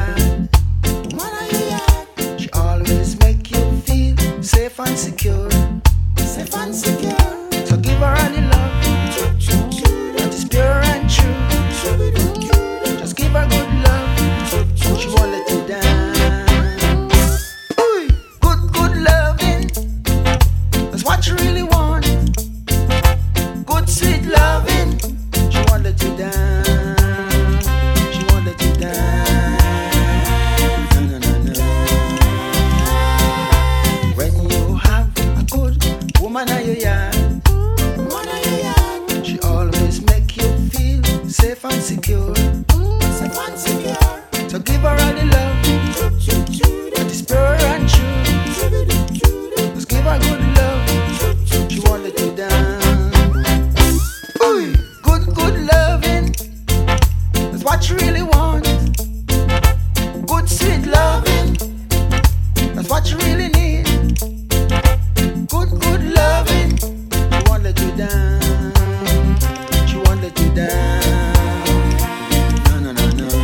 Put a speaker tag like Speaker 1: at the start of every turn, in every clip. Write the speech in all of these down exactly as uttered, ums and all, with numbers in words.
Speaker 1: yard. Woman of your yard. She always make you feel safe and secure. Safe and secure. So give her all the love that is pure and true. Just give her good love. She won't let you down. Ooh, good, good loving. That's what you really want. Good, sweet loving. She won't let you down. She won't let you down. No, no, no, no. When you have a good woman in your yard, woman in your yard, she always make you feel safe and secure. Safe and secure. So give her all the love that is pure and true. Just give her good love. She won't let you down. Ooh, good, good loving. That's what you really want. Good, sweet loving. That's what you really need. Good, good loving. She won't let you down. She won't let you down. No, no, no, no.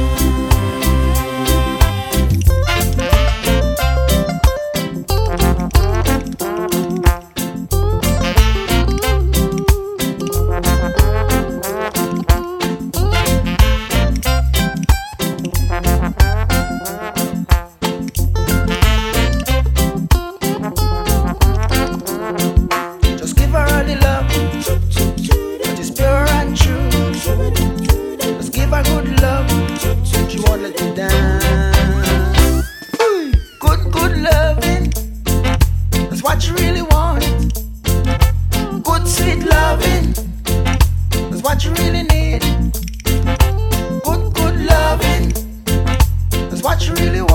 Speaker 1: Just give her all the love that is pure and true. Just give her good love. She won't let you down. Ooh, good, good loving. That's what you really want. Good, sweet loving. That's what you really need. Good, good loving. That's what you really want.